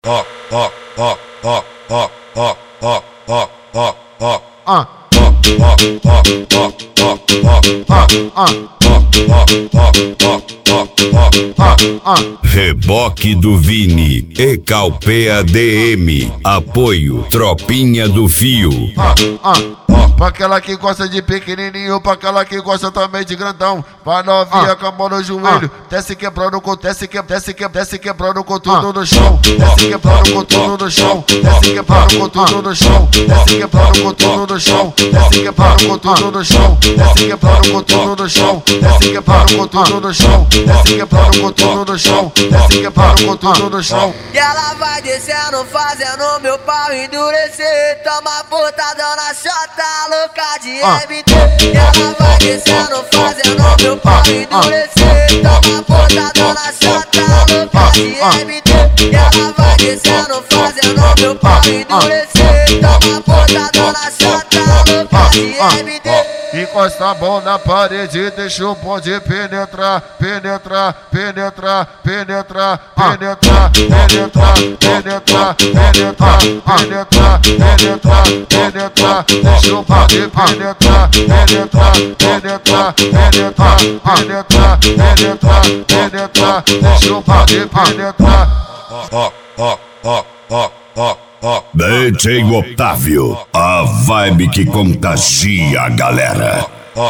Reboque do Vini e Calpea DM. Apoio Tropinha do Fio. Pra aquela que gosta de pequenininho, pra aquela que gosta também de grandão. Pra novinha com a mão no joelho, desce quebrando com desce quebrando com tudo no chão. Desce quebrando com tudo no chão. Desce quebrando com tudo no chão. Desce quebrando com tudo no chão. Desce quebrando com tudo no chão. Desce quebrando com tudo no chão. Desce quebrando com tudo no chão. Desce quebrando com tudo no chão. Desce quebrando com tudo no chão. E ela vai descendo, fazendo meu pau endurecer. Toma botadão na chota, louca de MT. E ela vai descendo, fazendo meu pau endurecer. Toma botadão na chota, louca de MT. E ela vai descendo, fazendo meu pau endurecer. Toma botadão na chota, louca de MT. Encosta a mão na parede, deixa o bonde penetrar, penetrar, penetrar, penetrar, penetrar, penetrar, penetrar, penetrar, penetrar, penetrar, penetrar, deixa o bonde penetrar, penetrar, penetrar, penetrar, penetrar, penetrar, penetrar, deixa o bonde penetrar. DJ Otávio, a vibe que contagia a galera.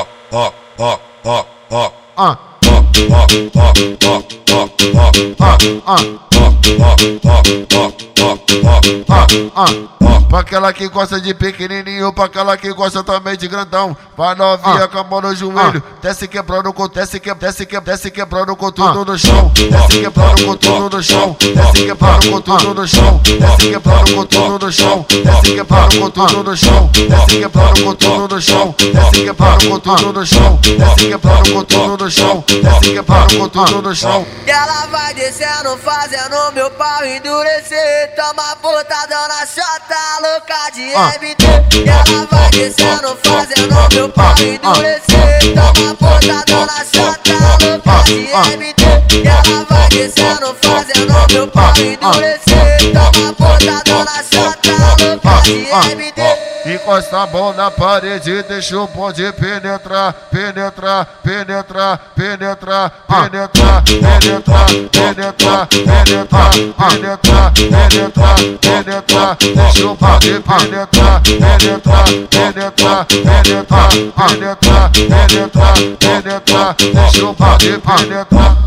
Pra aquela que gosta de pequenininho, pra aquela que gosta também de grandão. Pra novinha com a mão no joelho, desce quebrando com desce quebrando com tudo no chão. Desce quebrando com tudo no chão. Desce quebrando com tudo no chão. Desce quebrando com tudo no chão. Desce quebrando com tudo no chão. Desce quebrando com tudo no chão. Desce quebrando com tudo no chão. Desce quebrando com tudo no chão. Desce quebrando com tudo no chão. E ela vai descendo, fazendo meu pau endurecer. Toma botadão na chota, louca de MT. E ela vai descendo, fazendo meu pau endurecer. Toma botadão na chota, louca de MT. E ela vai descendo, fazendo meu pau endurecer. Toma botadão na chota, louca de MT. Encosta a mão na parede, deixa o bonde penetrar, penetrar, penetrar, penetrar, penetrar, penetrar, penetrar, penetrar, penetrar, penetrar, penetrar, deixa o bonde penetrar, penetrar, penetrar, penetrar, penetrar, penetrar, penetrar, deixa o bonde penetrar.